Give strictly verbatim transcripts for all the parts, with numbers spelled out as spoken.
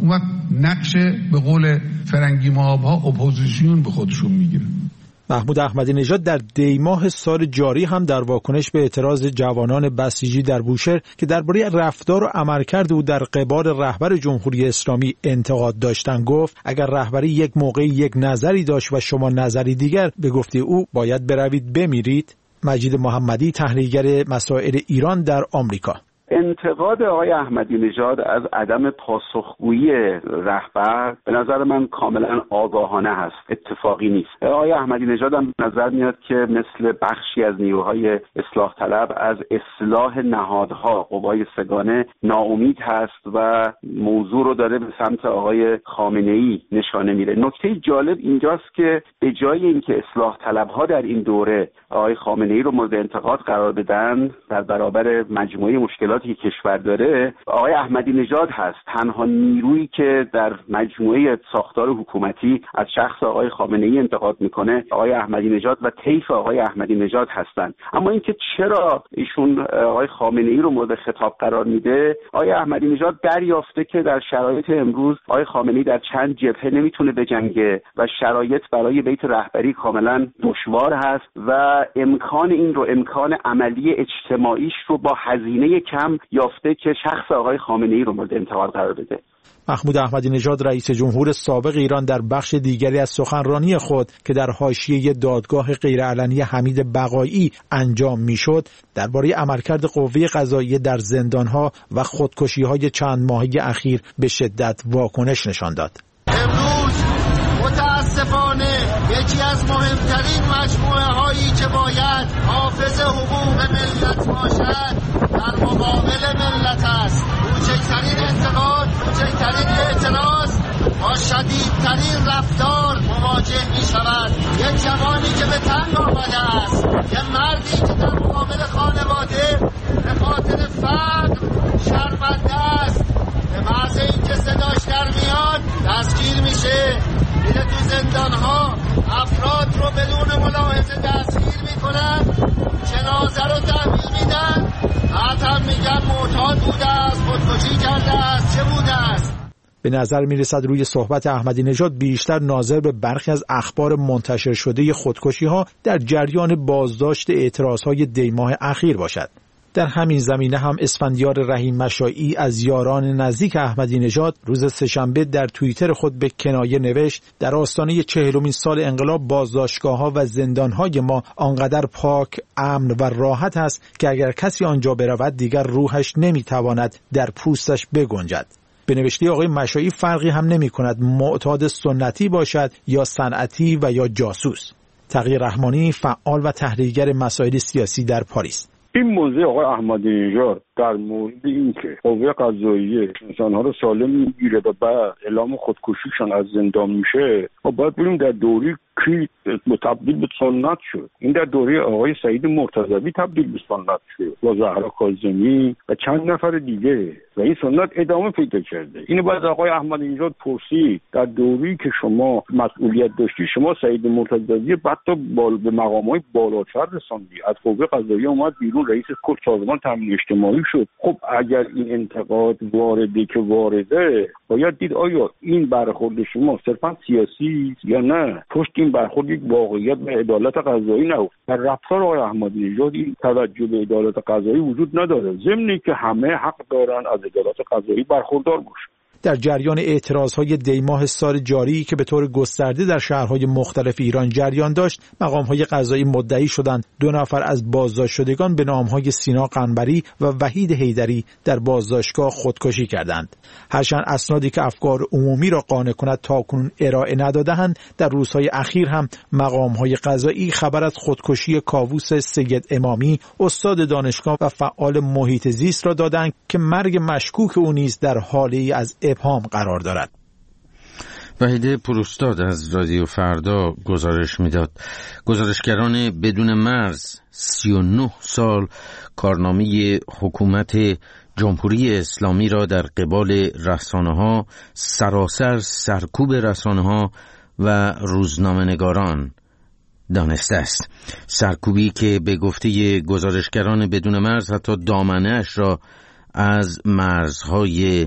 اون وقت نقش به قول فرنگی مابها اپوزیسیون به خودشون میگیره. محمود احمدی نژاد در دیماه سال جاری هم در واکنش به اعتراض جوانان بسیجی در بوشهر که درباره رفتار و عملکرد او در قبال رهبر جمهوری اسلامی انتقاد داشتن گفت اگر رهبری یک موقعی یک نظری داشت و شما نظری دیگر، به گفته او باید بروید بمیرید. مجید محمدی، تحلیلگر مسائل ایران در آمریکا: انتقاد آقای احمدی نژاد از عدم پاسخگویی رهبر به نظر من کاملا آگاهانه هست، اتفاقی نیست. آقای احمدی نژاد هم نظر میاد که مثل بخشی از نیروهای اصلاح طلب از اصلاح نهادها، قوای سگانه ناامید هست و موضوع رو داره به سمت آقای خامنه‌ای نشانه میره. نکته جالب اینجاست که به جای اینکه اصلاح طلبها در این دوره آقای خامنه‌ای رو مورد انتقاد قرار بدن در برابر مجموعه مشکلات که کشور داره، آقای احمدی نژاد هست تنها نیرویی که در مجموعه ساختار حکومتی از شخص آقای خامنه‌ای انتقاد میکنه. آقای احمدی نژاد و طیف آقای احمدی نژاد هستند. اما اینکه چرا ایشون آقای خامنه‌ای رو مورد خطاب قرار میده، آقای احمدی نژاد دریافته که در شرایط امروز آقای خامنه‌ای در چند جبهه نمیتونه بجنگه و شرایط برای بیت رهبری کاملا دشوار هست و امکان این رو، امکان عملی اجتماعیش رو با هزینه کم یافته که شخص آقای خامنه‌ای رو مورد انتقاد قرار بده. محمود احمدی نژاد رئیس جمهور سابق ایران در بخش دیگری از سخنرانی خود که در حاشیه دادگاه غیرعلنی حمید بقایی انجام میشد، درباره عملکرد قوه قضاییه در زندانها و خودکشی‌های چند ماهه اخیر به شدت واکنش نشان داد. امروز متاسفانه یکی از مهمترین مجموعه هایی که باید حافظ حقوق ملت باشد در مقابل ملت است. کوچکترین انتقاد، کوچکترین اعتراض با شدیدترین رفتار مواجه می شود. یک جوانی که به تنگ آمده است، یک مردی که در مقابل خانواده به خاطر فقر شرمنده است، به محض اینکه صداش در میاد دستگیر میشه، میره تو زندانها، افراد رو بدون ملاحظه دستگیر میکنن، جنازه رو تحویل میدن، بعد هم میگن معتاد بوده است، خودکشی کرده است، چه بوده است. به نظر میرسد روی صحبت احمدی نژاد بیشتر ناظر به برخی از اخبار منتشر شده خودکشی ها در جریان بازداشت اعتراض های دیماه اخیر باشد. در همین زمینه هم اسفندیار رحیم مشائی از یاران نزدیک احمدی نژاد روز سه‌شنبه در توییتر خود به کنایه نوشت: در آستانه چهلمین سال انقلاب بازداشتگاه‌ها و زندان‌های ما آنقدر پاک، امن و راحت است که اگر کسی آنجا برود دیگر روحش نمی‌تواند در پوستش بگنجد. به نوشته آقای مشائی فرقی هم نمی‌کند معتاد سنتی باشد یا صنعتی و یا جاسوس. تقی رحمانی، فعال و تحلیلگر مسائل سیاسی در پاریس: این موضوع آقای احمدی نژاد در مورد اینکه قوه قضاییه انسان‌ها رو سالم میگیره و بعد اعلام خودکشیشان از زندان میشه، ما باید ببینیم در دوری کی تبدیل به سنت شد. این در دوره آقای سعید مرتضوی تبدیل به سنت شد با زهرا کاظمی و چند نفر دیگه و این سنت ادامه پیدا کرده. اینو باید آقای احمدی نژاد پرسید. در دوری که شما مسئولیت داشتی، شما سعید مرتضوی بعد تا بال به مقامات بالاتر رساندی، از قوه قضاییه اومد بیرون، رئیس کل سازمان تامین اجتماعی شد. خب اگر این انتقاد وارده که وارده، باید دید آیا این برخورد شما صرفا سیاسی یا نه پشت این برخورد یک واقعیت به عدالت قضایی نه. در رفتار آقای احمدی نژاد این توجه به عدالت قضایی وجود نداره، ضمن که همه حق دارن از عدالت قضایی برخوردار باشن. در جریان اعتراضهای دیماه سال جاری که به طور گسترده در شهرهای مختلف ایران جریان داشت، مقامهای قضایی مدعی شدند دو نفر از بازداشت شدگان به نامهای سینا قنبری و وحید حیدری در بازداشتگاه خودکشی کردند. هرچند اسنادی که افکار عمومی را قانع کند تاکنون ارائه نداده‌اند، در روزهای اخیر هم مقامهای قضایی خبر از خودکشی کاووس سید امامی، استاد دانشگاه و فعال محیط زیست را دادند که مرگ مشکوک او نیز در حالی از ابهام قرار دارد. وحید پوراستاد از رادیو فردا گزارش میداد. گزارشگران بدون مرز سی و نه سال کارنامه حکومت جمهوری اسلامی را در قبال رسانه‌ها، سراسر سرکوب رسانه‌ها و روزنامه‌نگاران دانسته است. سرکوبی که به گفته گزارشگران بدون مرز حتی دامنه‌اش را از مرزهای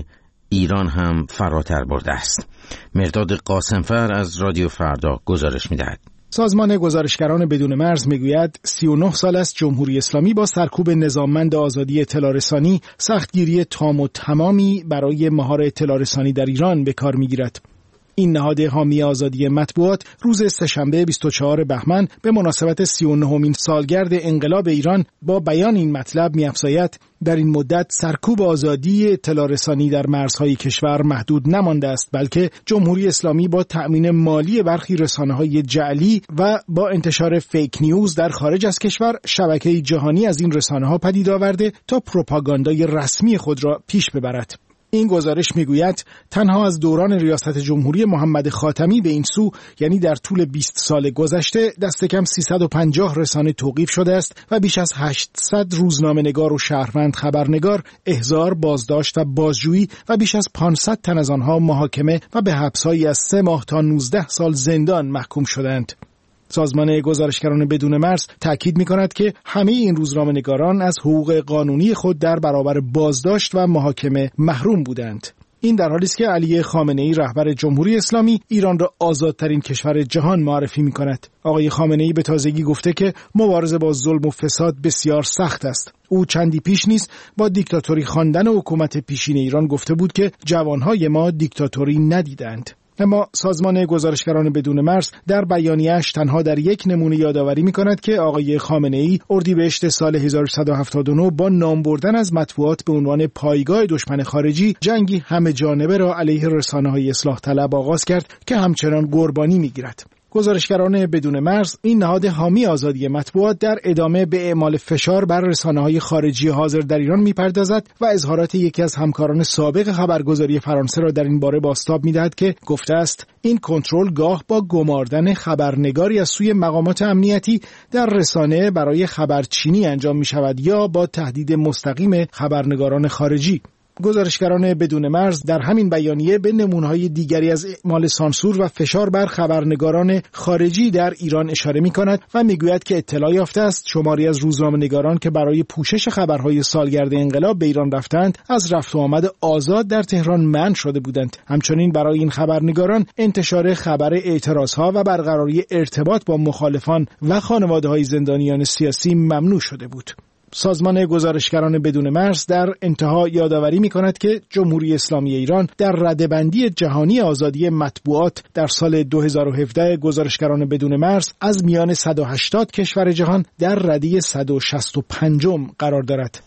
ایران هم فراتر برده است. مرداد قاسمفر از رادیو فردا گزارش می‌دهد. سازمان گزارشگران بدون مرز میگوید سی و نه سال است جمهوری اسلامی با سرکوب نظاممند آزادی اطلاع رسانی سختگیری تام و تمامی برای مهار اطلاع رسانی در ایران به کار میگیرد. این نهاد حامی آزادی مطبوعات روز سه‌شنبه بیست و چهارم بهمن به مناسبت سی و نهمین سالگرد انقلاب ایران با بیان این مطلب می‌افزاید در این مدت سرکوب آزادی اطلاع رسانی در مرزهای کشور محدود نمانده است، بلکه جمهوری اسلامی با تأمین مالی برخی رسانه‌های جعلی و با انتشار فیک نیوز در خارج از کشور شبکه‌ای جهانی از این رسانه‌ها پدید آورده تا پروپاگاندای رسمی خود را پیش ببرد. این گزارش میگوید تنها از دوران ریاست جمهوری محمد خاتمی به این سو، یعنی در طول بیست سال گذشته، دست کم سیصد و پنجاه رسانه توقیف شده است و بیش از هشتصد روزنامه‌نگار و شهروند خبرنگار احضار، بازداشت و بازجویی و بیش از پانصد تن از آنها محاکمه و به حبس‌هایی از سه ماه تا نوزده سال زندان محکوم شدند. سازمان گزارشگران بدون مرز تاکید می‌کند که همه این روزنامه‌نگاران از حقوق قانونی خود در برابر بازداشت و محاکمه محروم بودند. این در حالی است که علی خامنه‌ای رهبر جمهوری اسلامی ایران را آزادترین کشور جهان معرفی می‌کند. آقای خامنه‌ای به تازگی گفته که مبارزه با ظلم و فساد بسیار سخت است. او چندی پیش نیست با دیکتاتوری خواندن حکومت پیشین ایران گفته بود که جوانهای ما دیکتاتوری ندیدند. اما سازمان گزارشگران بدون مرز در بیانیه‌اش تنها در یک نمونه یادآوری می‌کند که آقای خامنه‌ای اردیبهشت سال هزار و سیصد و هفتاد و نه با نام بردن از مطبوعات به عنوان پایگاه دشمن خارجی جنگی همه جانبه را علیه رسانه‌های اصلاح طلب آغاز کرد که همچنان قربانی می‌گیرد. گزارشگران بدون مرز این نهاد حامی آزادی مطبوعات در ادامه به اعمال فشار بر رسانه‌های خارجی حاضر در ایران می‌پردازد و اظهارات یکی از همکاران سابق خبرگزاری فرانسه را در این باره بازتاب می‌دهد که گفته است این کنترل گاه با گماردن خبرنگاری از سوی مقامات امنیتی در رسانه برای خبرچینی انجام می‌شود یا با تهدید مستقیم خبرنگاران خارجی. گزارشگران بدون مرز در همین بیانیه به نمونه‌های دیگری از اعمال سانسور و فشار بر خبرنگاران خارجی در ایران اشاره می‌کند و می‌گوید که اطلاع یافته است شماری از روزنامه‌نگاران که برای پوشش خبرهای سالگرد انقلاب به ایران رفتند از رفت و آمد آزاد در تهران منع شده بودند. همچنین برای این خبرنگاران انتشار خبر اعتراضها و برقراری ارتباط با مخالفان و خانواده‌های زندانیان سیاسی ممنوع شده بود. سازمان گزارشگران بدون مرز در انتها یادآوری می‌کند که جمهوری اسلامی ایران در رده‌بندی جهانی آزادی مطبوعات در سال دو هزار و هفده گزارشگران بدون مرز از میان صد و هشتاد کشور جهان در رده صد و شصت و پنجم قرار دارد.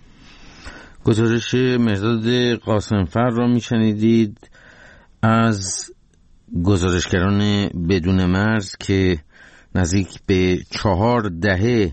گزارش مرداد قاسمفر را می‌شنیدید از گزارشگران بدون مرز که نزدیک به چهار دهه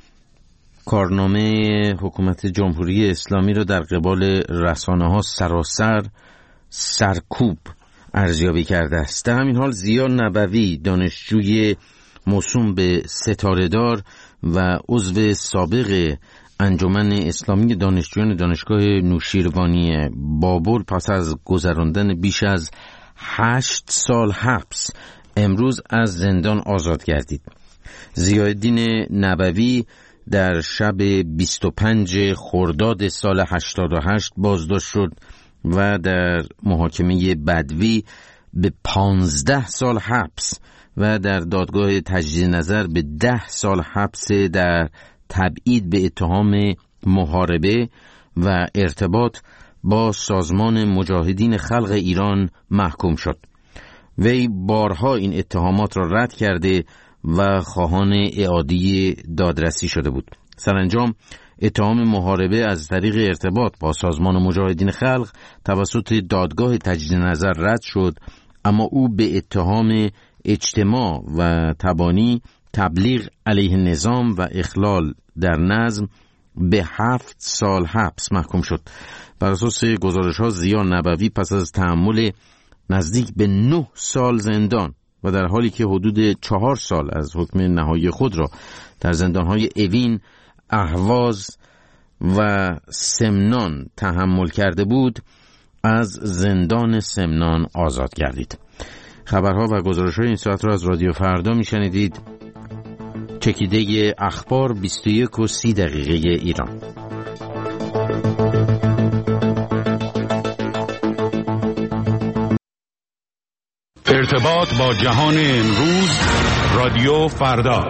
کارنامه حکومت جمهوری اسلامی را در قبال رسانه‌ها سراسر سرکوب ارزیابی کرده است. در همین حال ضیا نبوی، دانشجوی موسوم به ستاره‌دار و عضو سابق انجمن اسلامی دانشجویان دانشگاه نوشیروانی بابل، پس از گذراندن بیش از هشت سال حبس امروز از زندان آزاد گردید. ضیاءالدین نبوی در شب بیست و پنج خرداد سال هشتاد و هشت بازداشت شد و در محاکمه بدوی به پانزده سال حبس و در دادگاه تجدید نظر به ده سال حبس در تبعید به اتهام محاربه و ارتباط با سازمان مجاهدین خلق ایران محکوم شد. وی بارها این اتهامات را رد کرده و خواهان اعاده دادرسی شده بود. سرانجام اتهام محاربه از طریق ارتباط با سازمان مجاهدین خلق توسط دادگاه تجدید نظر رد شد، اما او به اتهام اجتماع و تبانی، تبلیغ علیه نظام و اخلال در نظم به هفت سال حبس محکوم شد. بر اساس گزارش‌ها ضیا نبوی پس از تحمل نزدیک به نه سال زندان و در حالی که حدود چهار سال از حکم نهایی خود را در زندان‌های اوین، اهواز و سمنان تحمل کرده بود، از زندان سمنان آزاد گردید. خبرها و گزارش‌های این ساعت را از رادیو فردا می‌شنیدید. چکیده اخبار بیست و یک و سی دقیقه ایران. ارتباط با جهان امروز، رادیو فردا.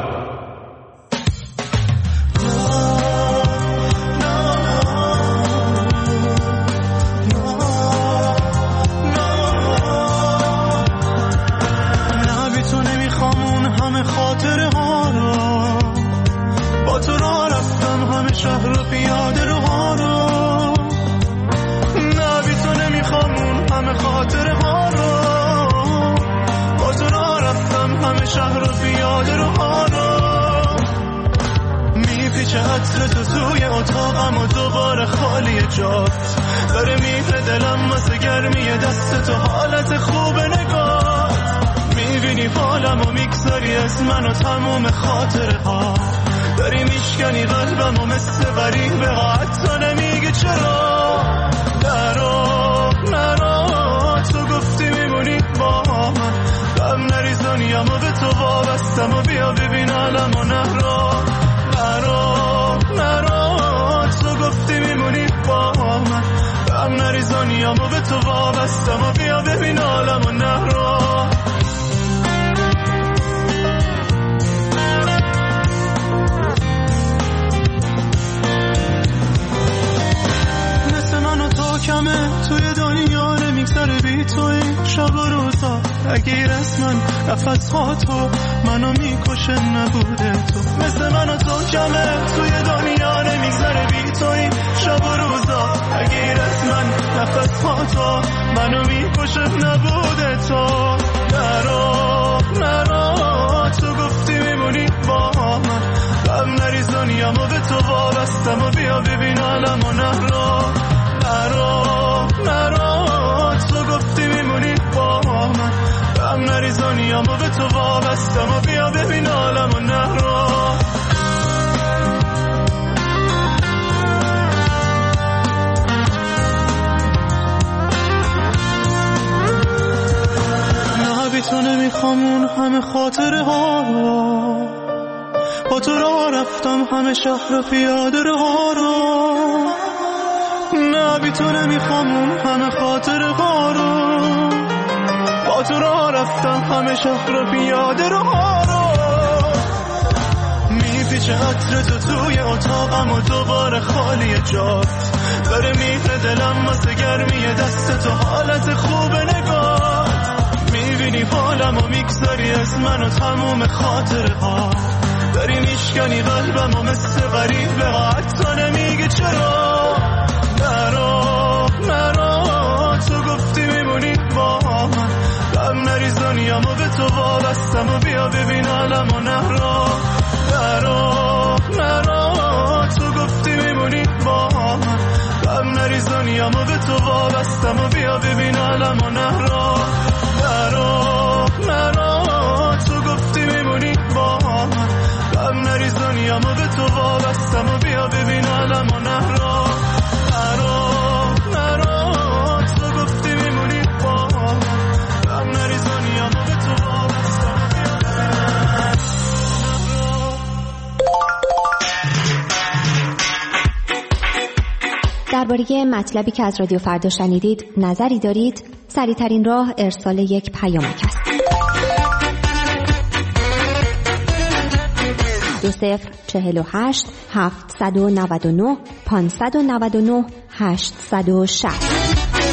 شهر و پیاده رو ها رو، نه بی تو نمیخوام اون همه خاطره ها رو، با تو را رفتم همه شهر و پیاده رو ها رو. میپیچه عطر تو توی اتاقم و دوباره خالی جات، داره میپره دلم واسه گرمی دست تو، حالت خوب نگاه میبینی حالم و میگذاری از من و تموم خاطره ها، داری میشکنی قلبم و مثل غریبه ها، حتی نمیگی چرا. نرو نرو تو گفتی میمونی با من، غم نریزانیم و به تو وابستم و بیا ببین عالم و نرو. نرو نرو تو گفتی میمونی با من، غم نریزانیم و به تو وابستم و بیا ببین عالم و نرو. کمه توی دنیا نمیگذره بی توی شب و روزا، اگه رسمن نفس ها تو منو میکشه نبوده تو. مثل من و تو کمه توی دنیا نمیگذره بی توی شب و روزا، اگه رسمن نفس ها تو منو میکشه نبوده تو. نرو نرو تو گفتی میمونی با من، غم نریزانیم و به تو وابستم و بیا ببین عالم و نرو. نرو نرو تو گفتی میمونی با من، غم نریزانیم و به تو وابستم و بیا ببین عالم و نرو. نه بی تو نمیخوام اون همه خاطره ها رو، با تو را رفتم همه شهر و پیاده ها رو، نه بی تو نمیخوام اون همه خاطره ها رو، با تو را رفتم همه شهر و پیاده رو ها رو. میپیچه عطر تو توی اتاقم و دوباره خالی جات، داره میپره دلم واسه گرمی دست تو، حالت خوب نگات میبینی حالم و میگذاری از من و تموم خاطره ها، داری میشکنی قلبم و مثل غریبه ها، حتی نمیگی چرا. نرو نرو تو گفتی میمونی با من، غم نریزانیم و به تو وابستم و بیا ببین عالم و نرو. نرو نرو تو گفتی میمونی با من، غم نریزانیم و به تو وابستم و بیا ببین عالم و نرو. نرو نرو تو گفتی میمونی با من، غم نریزانیم و به تو وابستم و بیا ببین عالم و نرو. نرو نرو تو گفتی میمونی با من، غم نریزانیم و به تو وابستم و بیا ببین. درباره مطلبی که از رادیو فردا شنیدید نظری دارید؟ سریع‌ترین راه ارسال یک پیامک است. دو صفر چهل و هشت هفتصد و نود و نه پانصد و نود و نه هشتصد و شصت.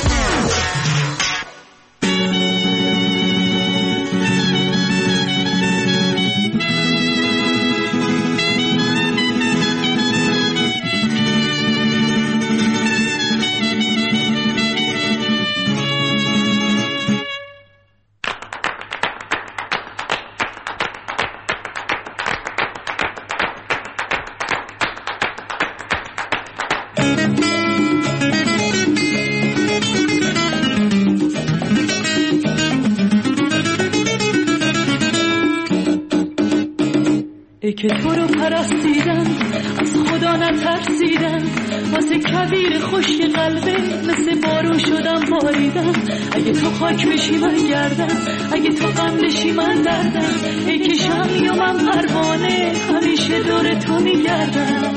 ای که تو رو پرستیدم از خدا نترسیدم، واسه کویر خشک قلبه مثل بارون شدم باریدم. اگه تو خاک بشی من گردم، اگه تو غم بشی من دردم. ای که شمی و من پروانه همیشه دور تو میگردم.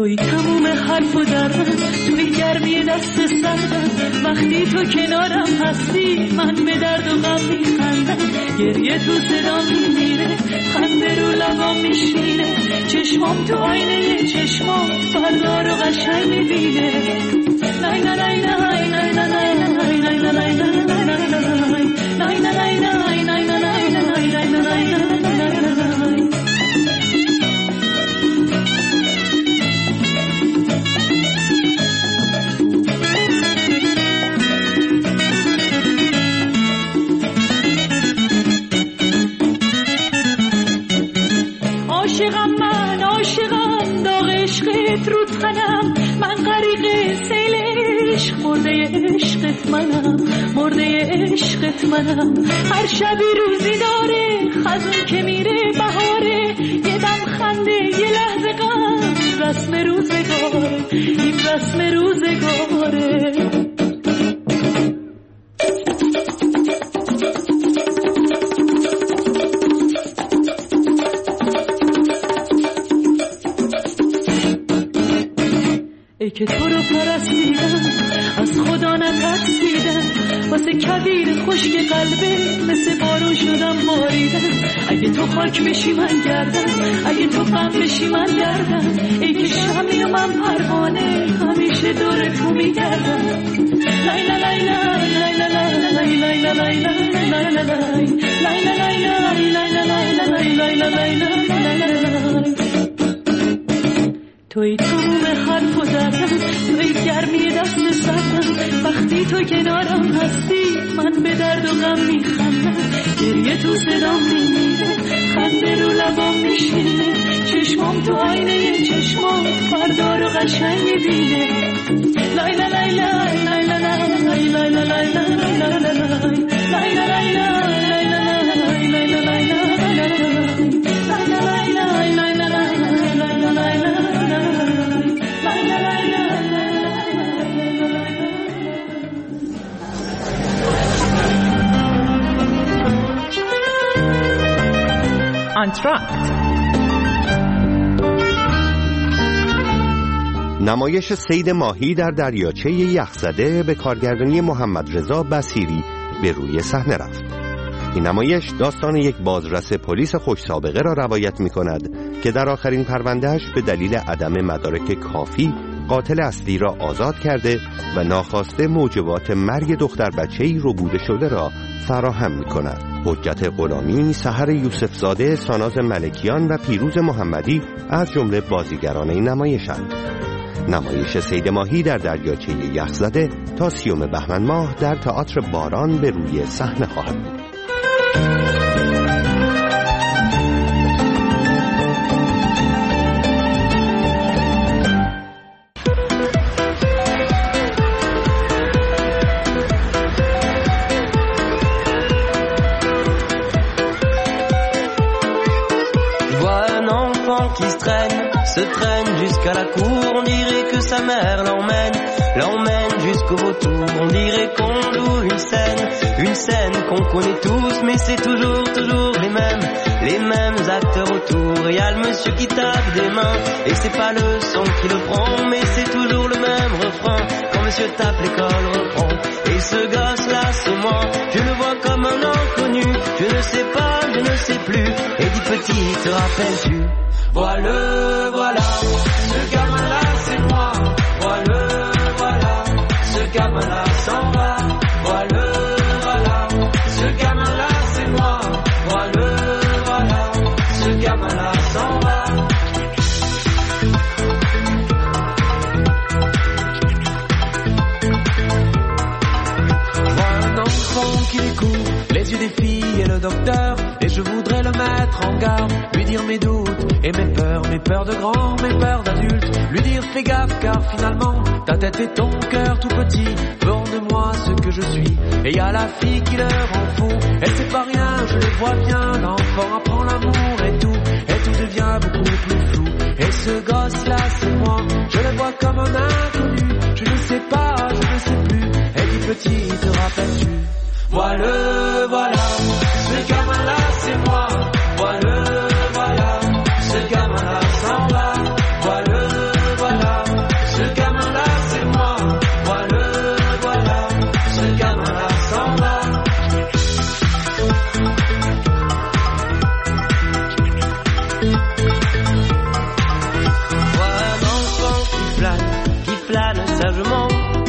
توی تموم حرف و درم، توی گرمی دست سردم. وقتی تو کنارم هستی من به درد و غم میخندم. گریه تو صدا میمیره، خنده رو لبام میشینه. چشمام تو آینه چشمام فردا رو قشنگ میبینه. لای لای لای لای لای لای لای لای لای عاشقم من، عاشقم داغ عشقت رو تنم. من غریق سیل عشق، مرده عشقت منم، مرده عشقت منم. هر شبی روزی داره، خزون که میره بهاره. یه دم خنده، یه لحظه غم، رسم روزگاره، این رسم روزگاره. ای که تو رو پرستیدم، از خدا نترسیدم. واسه کبیر خشک قلبه مثل بارون شدم باریدم. اگه تو خاک بشی من گردم، اگه تو غم بشی من گردم. ای که شمی و من پروانه، همیشه دور تو میگردم. لای لای لای لای لای لای لای لای لای لای لای لای لای. توی تموم حرف و دردم، توی گرمی دست سردم. وقتی تو کنارم هستی من به درد و غم میخندم. گریه تو صدام میمیره، خنده رو لبام میشینه. چشمام تو آینه چشمام فردا رو قشنگ میبینه. لای لای لای لای لای لای لای لای لای لای لای انتراکت. نمایش صید ماهی در دریاچه یخزده به کارگردانی محمد رضا بصیری به روی صحنه رفت. این نمایش داستان یک بازرس پلیس خوش سابقه را روایت می کند که در آخرین پروندهش به دلیل عدم مدارک کافی قاتل اصلی را آزاد کرده و ناخواسته موجبات مرگ دختر بچه‌ای ربوده شده را فراهم می کند. حجت غلامی، سحر یوسفزاده، ساناز ملکیان و پیروز محمدی از جمله بازیگران این نمایشند. نمایش صید ماهی در دریاچه یخزده تا سیوم بهمن ماه در تئاتر باران به روی صحنه خواهد بود. Qui se traîne, se traîne jusqu'à la cour. On dirait que sa mère l'emmène, l'emmène jusqu'au vautour. On dirait qu'on joue une scène, une scène qu'on connaît tous, mais c'est toujours, toujours les mêmes, les mêmes acteurs autour. Il y a le monsieur qui tape des mains, et c'est pas le son qui le prend, mais c'est toujours le même refrain. Quand monsieur tape, l'école reprend. Et ce gosse-là, c'est moi, je le vois comme un inconnu. Je ne sais pas, je ne sais plus. Et dis petit, te rappelles-tu? Voilà, voilà, ce gamin-là c'est moi. Voilà, voilà, ce gamin-là s'en va. Voilà, voilà, ce gamin-là c'est moi. Voilà, voilà, ce gamin-là s'en va. Vois un enfant qui découvre les yeux des filles et le docteur, et je voudrais le mettre en garde, lui dire mes doutes et mes peurs, mes peurs de grand, mes peurs d'adulte, lui dire fais gaffe car finalement ta tête et ton cœur tout petit font de moi ce que je suis. Et y a la fille qui leur rend fou, et c'est pas rien, je le vois bien, l'enfant apprend l'amour et tout, et tout devient beaucoup plus flou. Et ce gosse là c'est moi, je le vois comme un inconnu, je ne sais pas, je ne sais plus. Et dis petit, te rappelles-tu? Voilà, voilà, ce gamin là c'est moi. Voilà, voilà, ce gamin là s'en va. Voilà, voilà,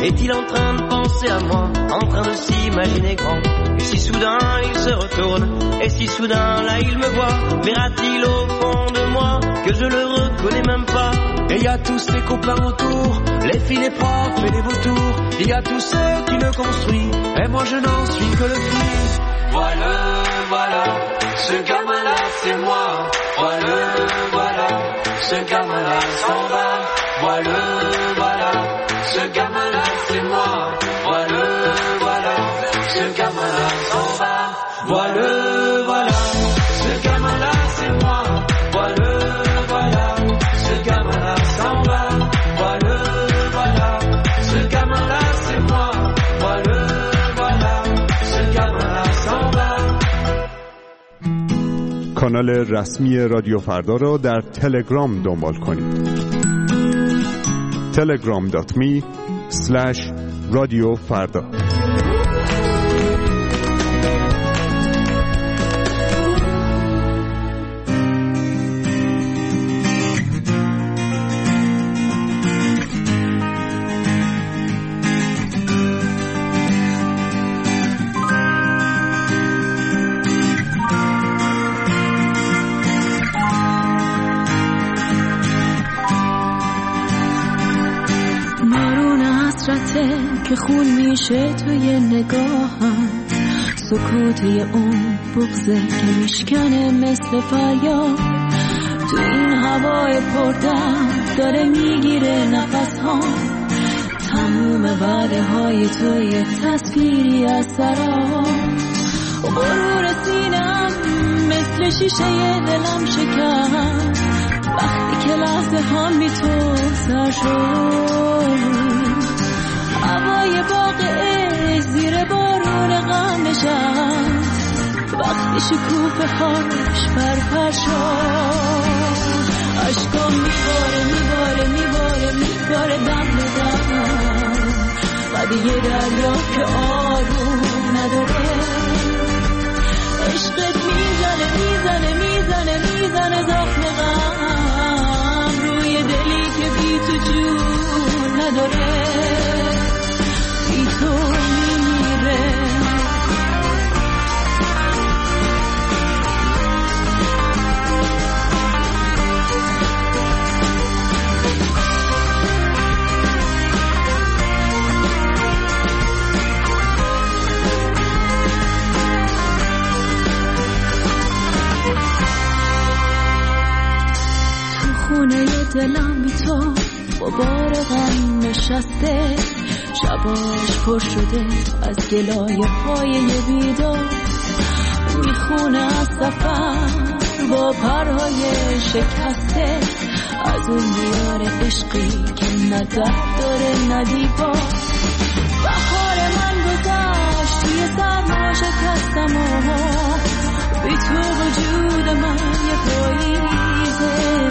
Est-il en train de penser à moi, en train de s'imaginer grand? Et si soudain il se retourne, et si soudain là il me voit, verra-t-il au fond de moi que je le reconnais même pas? Et y a tous ses copains autour, les filles, les profs et les vautours. Il y a tous ceux qui le construisent, et moi je n'en suis que le fruit. Voilà, voilà, ce gamin-là c'est moi. Voilà, voilà, ce gamin-là s'en va. Voilà, voilà, ce gamin-là c'est moi. Voilà, voilà, ce gamin-là s'en va. Voilà, voilà, ce gamin-là c'est moi. Voilà, voilà, ce gamin-là s'en va. Voilà, voilà, ce gamin-là c'est moi. Voilà, voilà, ce gamin-là s'en va. کانال رسمی رادیو فردا را در تلگرام دنبال کنید. تلگرام دات می اسلش رادیو فردا. که خون میشه توی نگاهم، سکوتی اون بغضه که میشکنه مثل فریاد. تو این هوای پردم داره میگیره نفس ها، تموم وعده های توی تصویری از سرام. غرور سینم مثل شیشه دلم شکن وقتی که لحظه ها بی تو سر شد. هوای باغ عشق زیر بارون غم نشست وقتی شکوفه هاش پرپر شد. عشقام میباره میباره میباره میباره دم بدم بعد یه دریا که آروم نداره. عشقت میزنه میزنه میزنه میزنه زخم غم روی دلی که بی تو جون نداره. تو میمیره تو خونه دلم بی تو با بار غم نشسته، شباش پر شده از گلایه های بیدار. میخونه از سفر با پرهای شکسته، از اون دیار عشقی که نه درد داره نه دیوار. بهار من گذشت توی سرما شکستم و بی تو وجود من یه پاییزه.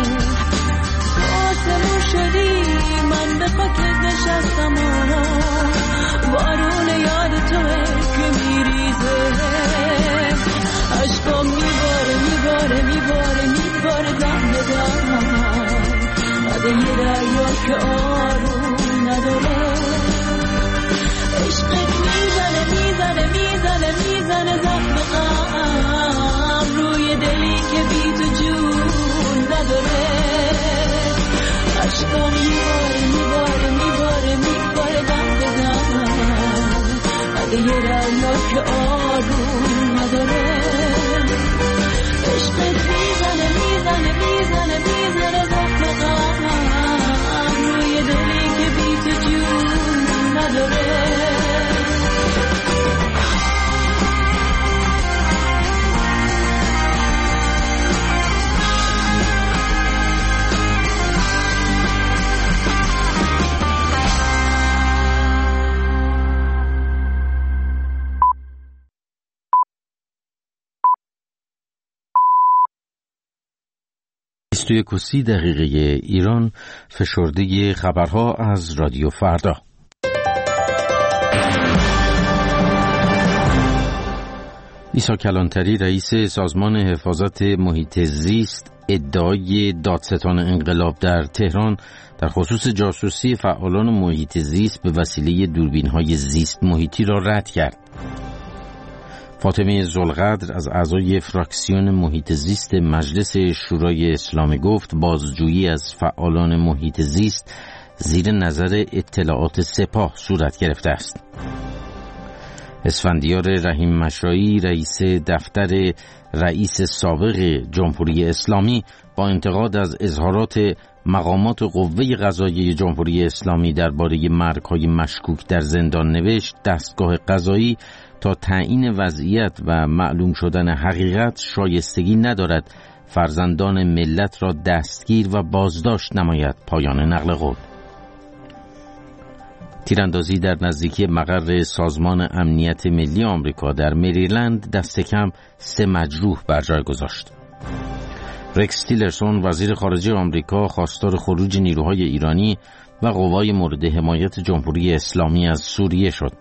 آسمون شدی من به خاکت نشستم و بارون یاد توه که میریزه. عشقام میباره میباره میباره میباره دم بدم بعد یه دریا که آروم نداره. عشقت میزنه میزنه میزنه میزنه زخم غم روی دلی که بی تو جون نداره. عشقام میباره میباره میباره میباره دم بدم بعد یه دریا که آروم نداره. عشقت میزنه میزنه میزنه میزنه زخم غم روی دلی که بی تو جون نداره. بیست و یک و سی دقیقه ایران، فشرده خبرها از رادیو فردا. عیسی کلانتری رئیس سازمان حفاظت محیط زیست ادعای دادستان انقلاب در تهران در خصوص جاسوسی فعالان محیط زیست به وسیله دوربین‌های زیست محیطی را رد کرد. فاطمه ذوالقدر از اعضای فراکسیون محیط زیست مجلس شورای اسلامی گفت بازجویی از فعالان محیط زیست زیر نظر اطلاعات سپاه صورت گرفته است. اسفندیار رحیم مشایی رئیس دفتر رئیس سابق جمهوری اسلامی با انتقاد از اظهارات مقامات قوه قضاییه جمهوری اسلامی درباره مرگ‌های مشکوک در زندان نوشت دستگاه قضایی تا تعیین وضعیت و معلوم شدن حقیقت شایستگی ندارد فرزندان ملت را دستگیر و بازداشت نماید. پایان نقل قول. تیراندازی در نزدیکی مقر سازمان امنیت ملی آمریکا در مریلند دست کم سه مجروح بر جای گذاشت. رکس تیلرسون وزیر خارجه آمریکا خواستار خروج نیروهای ایرانی و قوای مورد حمایت جمهوری اسلامی از سوریه شد.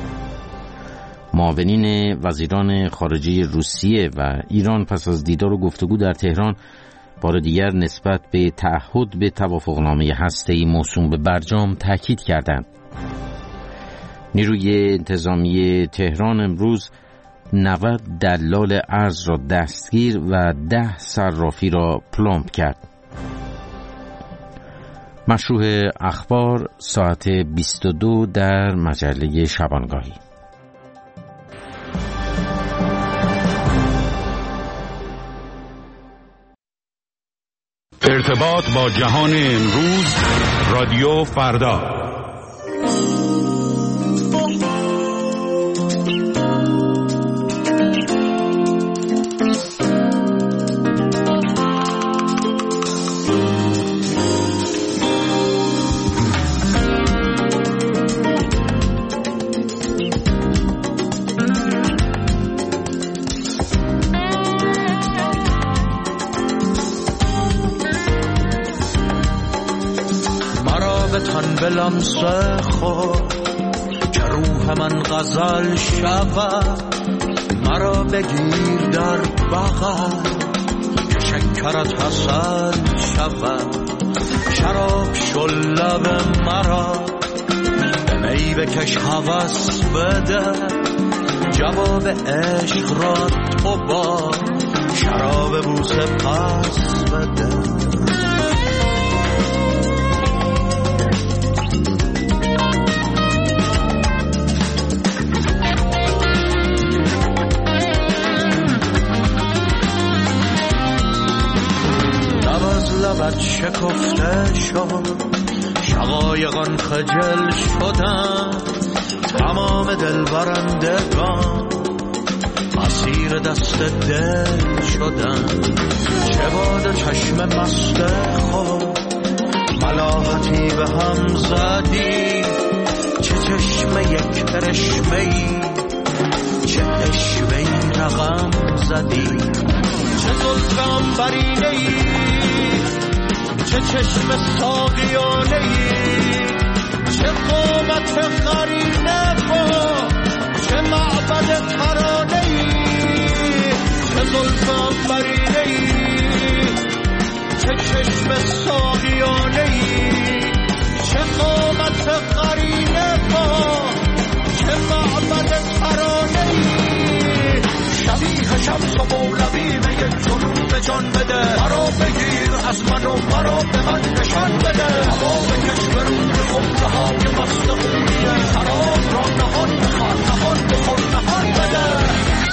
معاونین وزیران خارجه روسیه و ایران پس از دیدار و گفتگو در تهران بار دیگر نسبت به تعهد به توافقنامه هسته‌ای موسوم به برجام تاکید کردند. نیروی انتظامی تهران امروز نود دلال ارز را دستگیر و ده صرافی را پلمب کرد. مشروع اخبار ساعت بیست و دو در مجله شبانگاهی. ارتباط با جهان امروز رادیو فردا. لمس خود که روح من غزل شود مرا بگیر در بغل که شکرت حسن شود شراب شل لب مرا به می بکش هوس بده جواب عشق را تو با شراب بوسه پس بده لبت شکفته شد شقایقان خجل شدن تمام دل برندگان اسیر دست دل شدن چه باد چشم مست خود ملاحتی به هم زدی چه چشم یک کرشمه‌ای چه اشوه‌ای رقم زدی چه زلفم برینه‌ای چه چشم ساقیانه‌ای چه قامت قرینه با چه معبد ترانه‌ای چه زلفم برینه‌ای چه چشم ساقیانه‌ای چه قامت قرینه با چه معبد ترانه‌ای شبیه شمس و مولوی به یک جنون جان بده مرا بگیر از من و مرا به من نشان بده هوا بکش به روی خمره های مست خوریه خراب را نهان بخوار نهان بخور نهان بده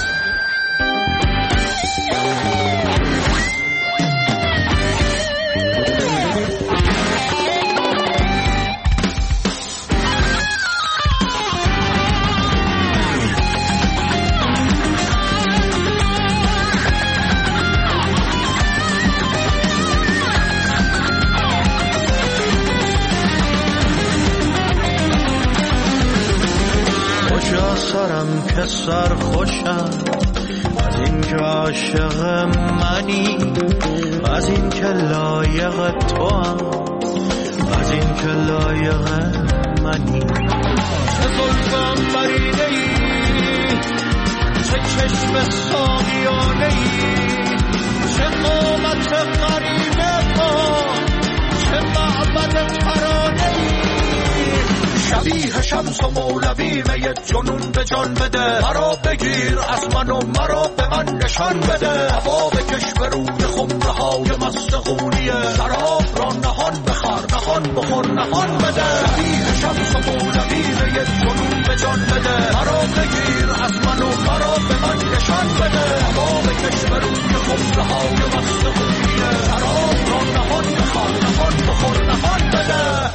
سرم که سر خوشم از این که عاشق منی از این که لایق تو هم از این که لایق منی چه زلفم بریده ای چه چشم ساقیانه ای، چه قامت غریبه تو، چه معبد ترانه ای. شبیه شمس و مولوی می جنون به جان بده، مرا بگیر از من و مرا به من نشان بده. هوا بکش به روی خمره های مستغونیه، شراب را نهان بخور نهان بخور نهان بده. شبیه شمس و مولوی می جنون به جان بده، مرا بگیر از من و مرا به من نشان بده. هوا بکش به روی خمره های مستغونیه، شراب را نهان بخور نهان بخور نهان بده.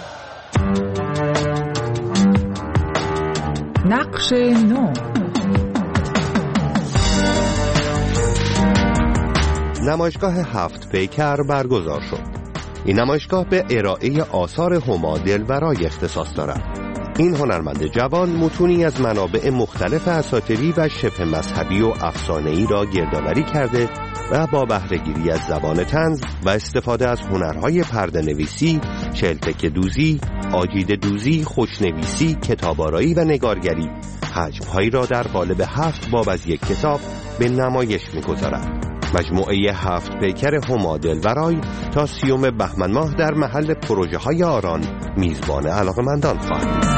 نقش نو. نمایشگاه هفت پیکر برگزار شد. این نمایشگاه به ارائه آثار هما دلبرای اختصاص دارد. این هنرمند جوان متونی از منابع مختلف اساطیری و شبه مذهبی و افسانه‌ای را گردآوری کرده و با بهره‌گیری از زبان طنز و استفاده از هنرهای پرده‌نویسی، چلتک دوزی، آجیل دوزی، خوشنویسی، کتاب‌آرایی و نگارگری حجم‌هایی را در قالب هفت باب از یک کتاب به نمایش می‌گذارد. مجموعه هفت پیکر هما دلبرای تا سیوم بهمن ماه در محل پروژه‌های آران میزبان علاقه‌مندان خواهد بود.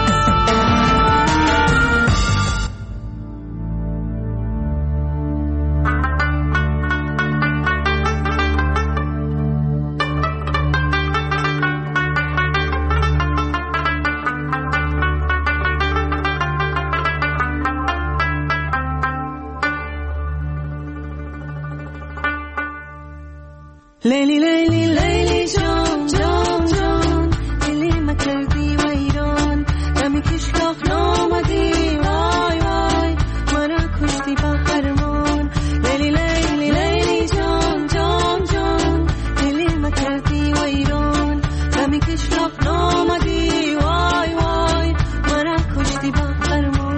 لیلی لیلی لیلی جان جان جان، دلی ما کردی ویران، دمی کشکاف نامدی وای وای، مرا کشتی با فرمان. لیلی لیلی لیلی جان جان جان، دلی ما کردی ویران، دمی کشکاف نامدی وای وای، مرا کشتی با فرمان.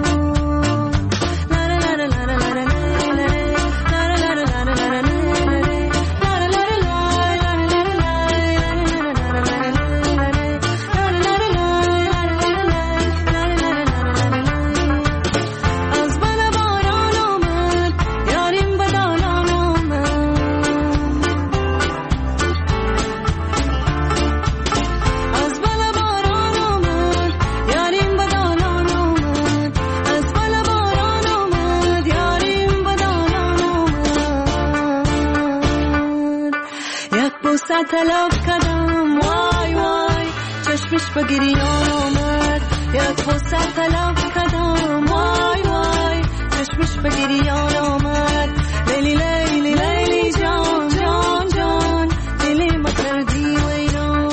تلف کردم وای وای، چشمش به گریان آمد. یک فرصت تلف کردم وای وای، چشمش به گریان آمد. لیلی لیلی لیلی جان جان جان، دلی ما کردی ویران.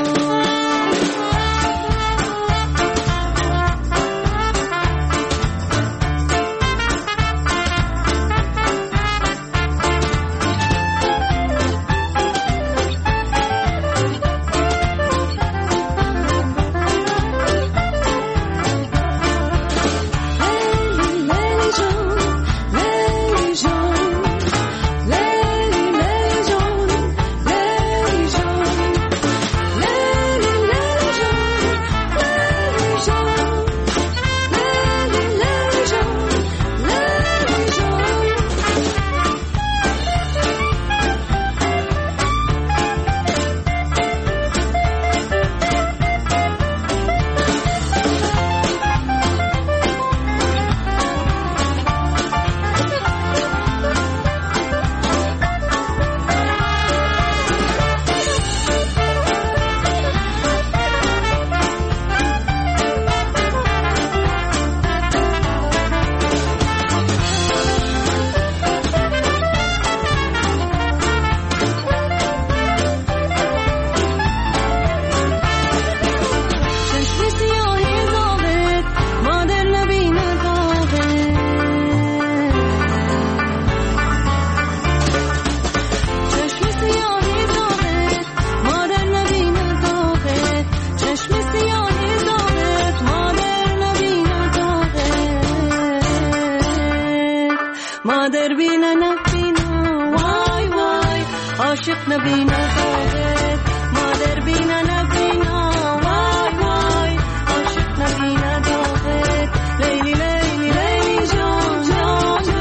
مادر بینا نبینا وای وای، عاشق نبینا داغت. مادر بینا نبینا وای وای، عاشق نبینا داغت. لیلی لیلی لیلی جان جان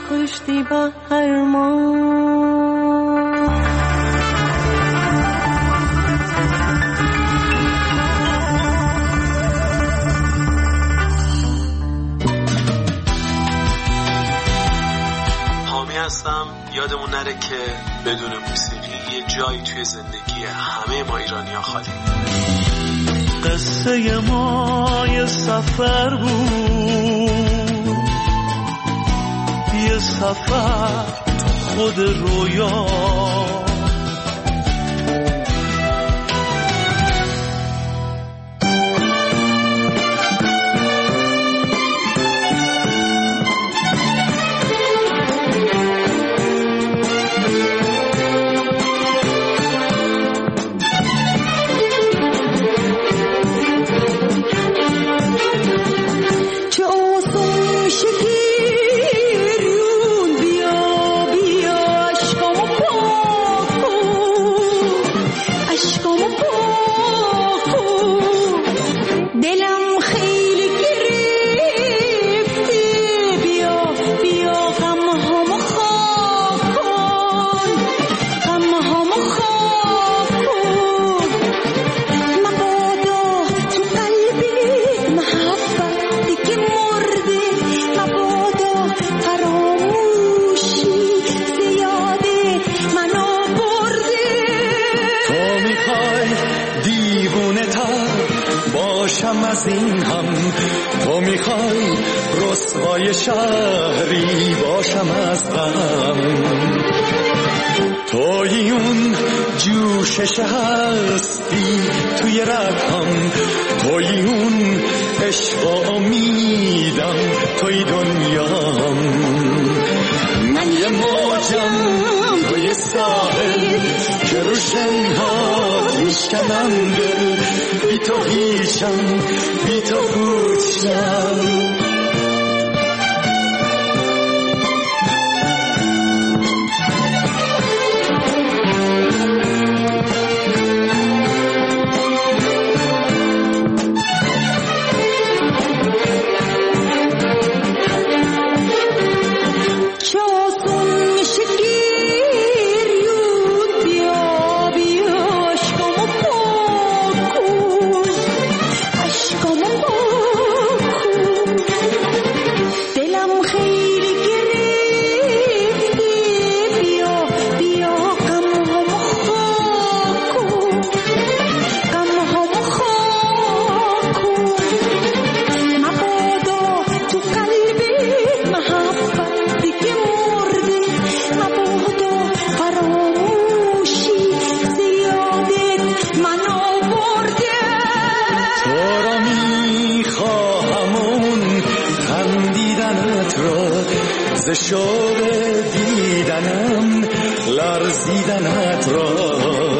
خوشتی با هرمان حامی هستم. یادمون نره که بدون موسیقی یه جایی توی زندگی همه ما ایرانی‌ها خالی. قصه ما یه سفر بود، یه سفر خود رویا، از این هم تو میخوای رسوای شهری باشم از غم، توی اون جوشش هستی توی رگم، توی اون عشق و امیدم توی دنیام، من یه موجم توی ساحل که رو شنهات میشکنم دل، بی تو هیچم بی تو پوچم. شوق دیدنم لرزیدنت را،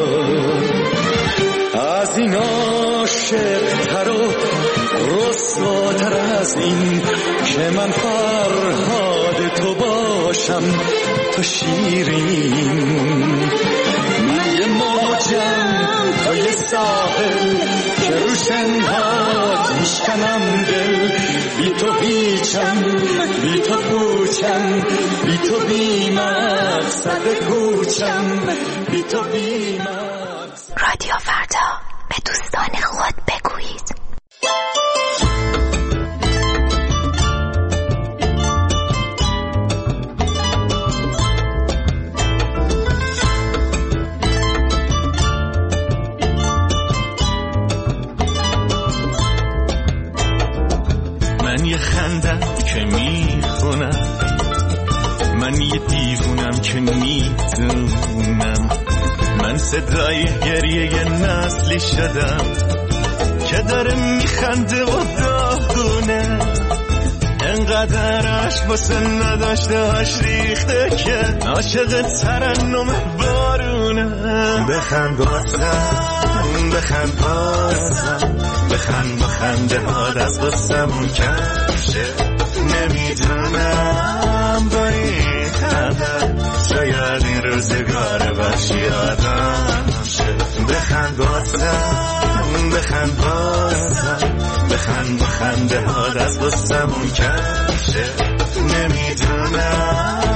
از این عاشق تر و رسواتر از این که من فرهاد تو باشم تو شیرین، من یه موجم تو یه ساحل که رو شنهات میشکنم دل، بی تو هیچم بی تو پوچم، بی تو بی مقصد کوچم، بی تو بی مقصد. رادیو فردا، به دوستان خود بگویید. من یه خندم که میخونم، من یه دیوونم که میدونم، من صدای گریه یه نسلی شدم که داره میخنده و داغونه، انقدر عشق واسه نداشته هاش ریخته که عاشق ترنم بارونه. بخند بازم بخند بازم بخند بخنده ها دست بستمون کمشه، نمیدونم با این قدر شاید این روزگار بخشی آدم شه. بخند بازم بخند بازم بخند بخنده ها دست بستمون کمشه، نمیدونم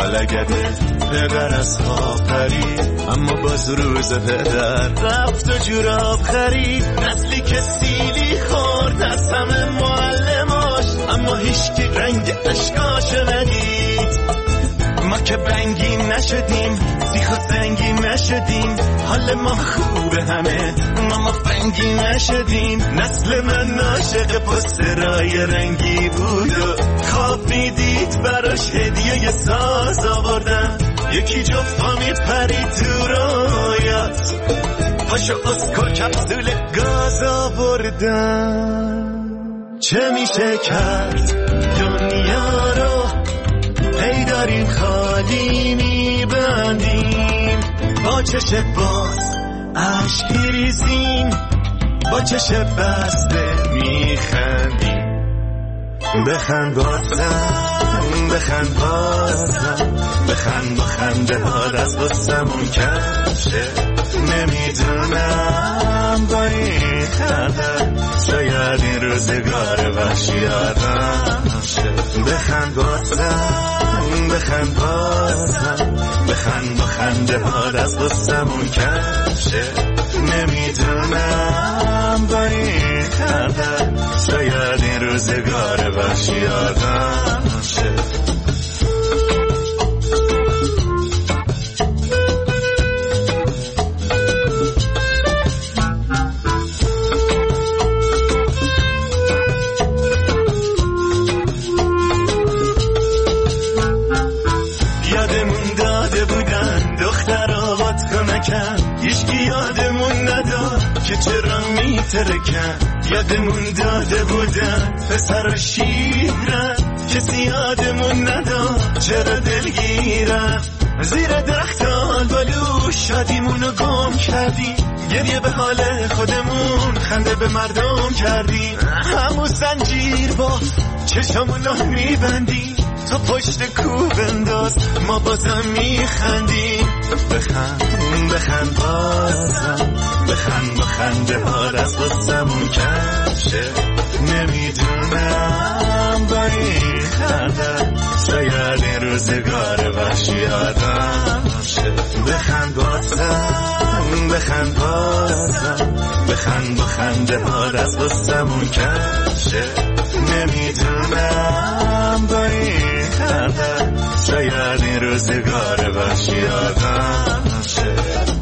لگده پدر از خواب پرید اما باز روز پدر رفت و جوراب خرید نسلی که سیلی خورد از همه معلماش اما هیچکی رنگ اشکاشو ندید ما که بنگی نشدیم سیخ و سنگی نشدیم حال ما خوبه همه ما ما بنگی نشدیم نسل من عاشق پسترای رنگی بود و خواب میدید براش هدیه ساز آوردن یکی جفت پا میپرید تو رویات پاشو اسکو کپسول گاز آوردن چه میشه کرد دنیا رو هی داریم خالی میبندیم با چش باز عشق ریزیم با چش بسته میخندیم بخند بازم بخند بازم بخند با خنده ها دست بستمون کشه نمیدونم با این خنده شاید این روزگار وحشی آدم شه بخند بازم بخند بازم بخند با خنده ها دست بستمون کشه نمیدونم با این خنده شاید این روزگار وحشی آدم شه هیچکی یادمون نداد که چرا میترکن یادمون داده بودن پسر و شیرن کسی یادمون نداد چرا دلگیرن زیر درختان بالو شادیمونو گم کردیم گریه به حال خودمون خنده به مردم کردیم همون زنجیر با چشمونو میبندیم تو پشت کوه بنداز ما بازم میخندیم بخند بخند بازم بخند با خنده ها دست بستمون کشه نمیدونم با این خنده شاید این روزگار وحشی آدم شه بخند بازم بخند بازم بخند با خنده ها دست بستمون کشه نمیدونم با این خنده شاید این روزگار وحشی آدم شه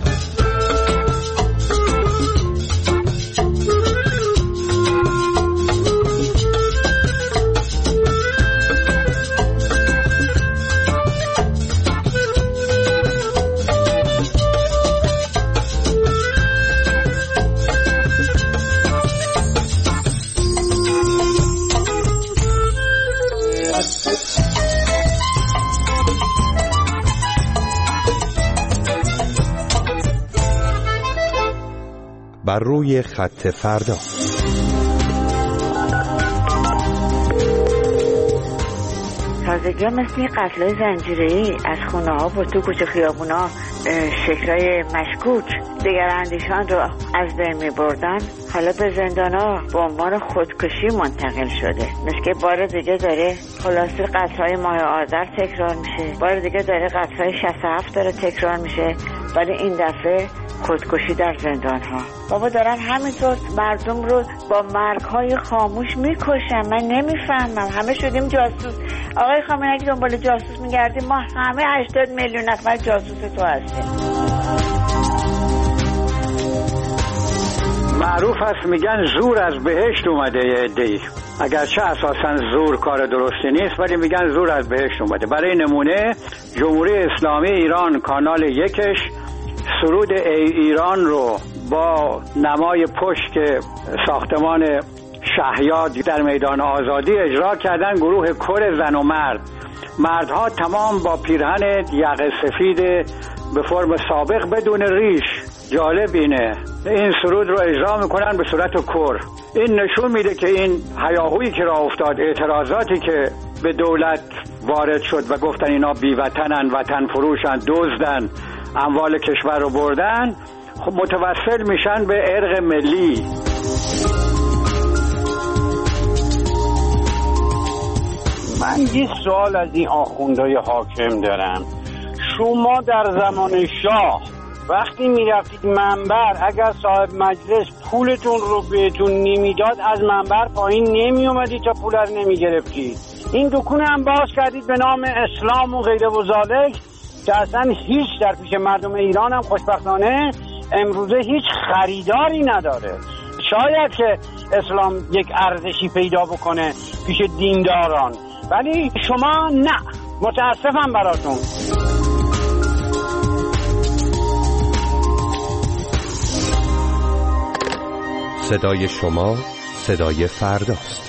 بر روی خط فردا. تازگی ها مثل این قتلای زنجیره‌ای از خونه ها و تو کوچه خیابونا شکلای مشکوک دیگر اندیشان رو از بین می بردن حالا به زندان ها به عنوان خودکشی منتقل شده. مثل که بار دیگه داره خلاصه قتلای ماه آذر تکرار میشه، بار دیگه داره قتلای شصت و هفت داره تکرار میشه، ولی این دفعه خودکشی در زندان ها. بابا دارن همینطور مردم رو با مرگ های خاموش میکشن. من نمیفهمم. همه شدیم جاسوس. آقای خامنه‌ای اگه دنبال جاسوس میگردیم، ما همه هشتاد میلیون نفر جاسوس تو هستیم. معروف است میگن زور از بهشت اومده یه عده‌ای. اگرچه اساساً زور کار درستی نیست، ولی میگن زور از بهشت اومده. برای نمونه جمهوری اسلامی ایران کانال یکش سرود ای ایران رو با نمای پشت ساختمان شهیاد در میدان آزادی اجرا کردن. گروه کر زن و مرد، مردها تمام با پیرهن یقه سفید به فرم سابق بدون ریش. جالب اینه این سرود رو اجرا میکنن به صورت کر. این نشون میده که این هیاهویی که راه افتاد، اعتراضاتی که به دولت وارد شد و گفتن اینا بی وطنن، وطن فروشن، دزدن، اموال کشور رو بردن، خب متوسل میشن به ارق ملی. من یه سوال از این آخوندهای حاکم دارم. شما در زمان شاه وقتی میرفتید منبر، اگر صاحب مجلس پولتون رو بهتون نمیداد از منبر پایین نمی اومدید تا پول رو نمی گرفتید. این دکون هم باز کردید به نام اسلام و غیره و ذالک که اصلا هیچ در پیش مردم ایران هم خوشبختانه امروزه هیچ خریداری نداره. شاید که اسلام یک ارزشی پیدا بکنه پیش دینداران، ولی شما نه. متاسفم براتون. صدای شما صدای فرداست.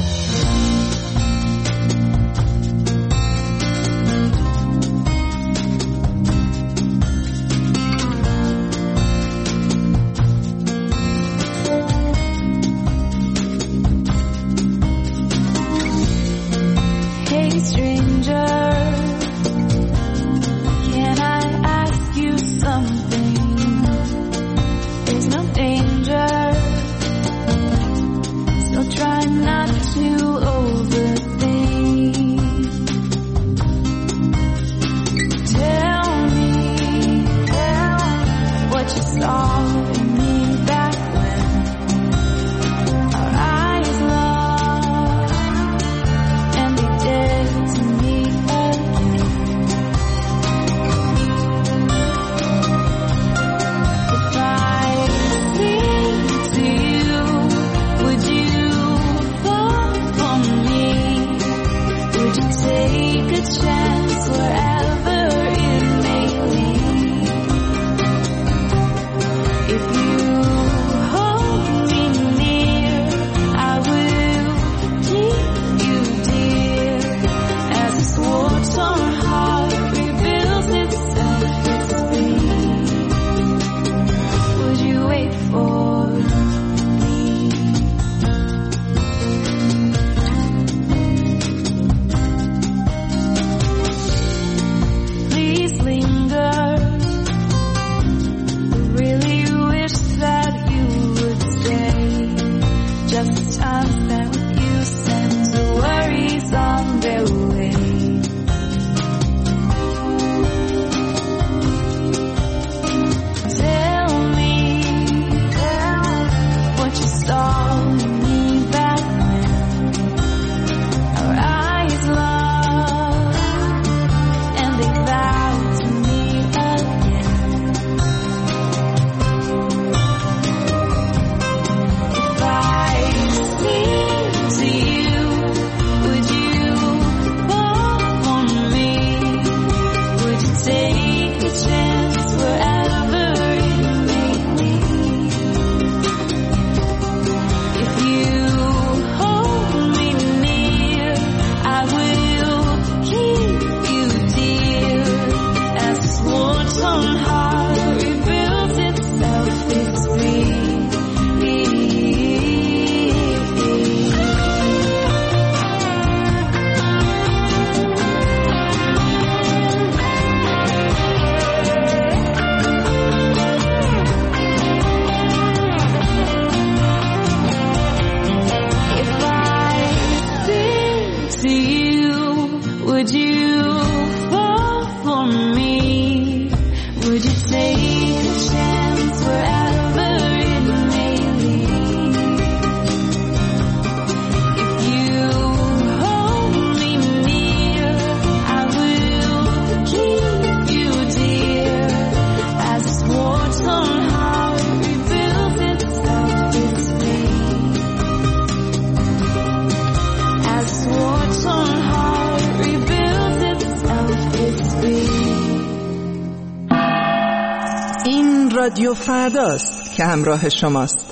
رادیو فرداست که همراه شماست.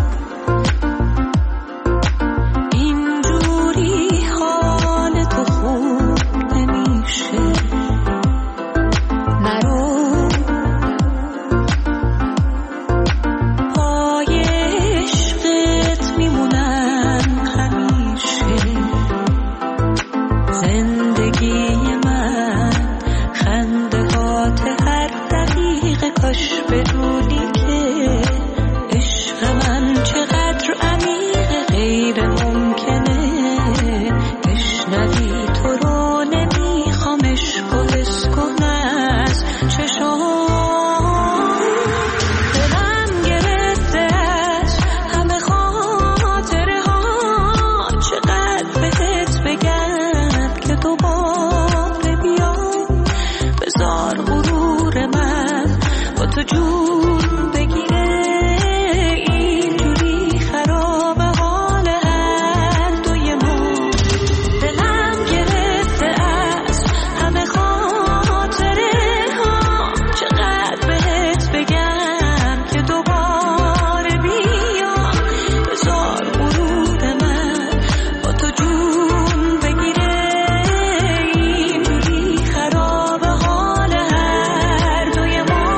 اینجوری حال تو خوب زندگی من، خنده هات هر دقیقه کاش بدونی که عشق من چقدر عمیق غیر ممکنه. بشنوی تو رو نمیخوام عشق و حس کنه از چشم. جون بگیره اینجوری خراب حال هر دوی ما. دلم گرفته از همه خاطره ها، چقدر بهت بگم که دوباره بیا. بذار غرور من با تو جون بگیره اینجوری خراب حال هر دوی ما.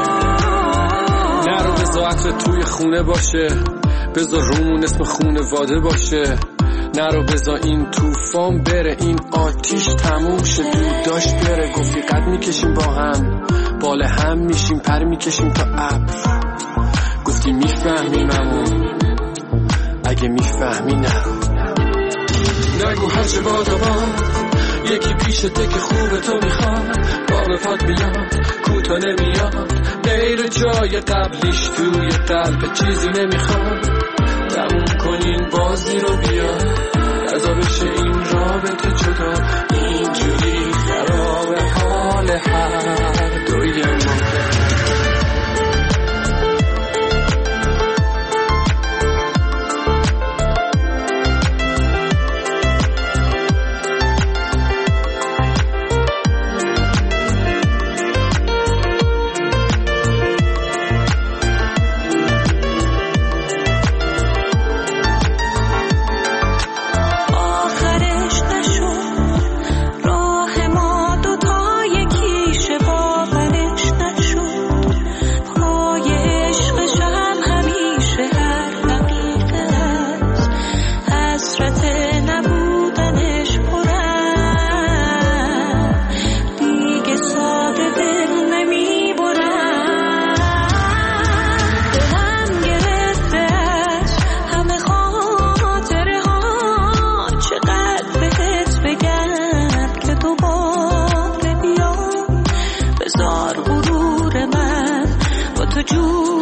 توی خونه باشه، بذار رومون اسم خونه واده باشه. نرو بذار این توفان بره، این آتیش تموم شه. دود داشت بره، گفتی قد میکشیم با هم، بال هم میشیم، پر میکشیم تا ابر. گفتی میفهمیممون، اگه میفهمی نرو. نگو هرچه باد و باد، یکی پیشته که خوبه تو میخواد. باغ پاک میاد، کوتا نمیاد، غیر جای قبلیش توی قلب چیزی نمیخواد. تموم کنین بازی رو بیا، رضا بشه این رابطه جدا. اینجوری خراب حال هر دوی ما. غرور من با تو جون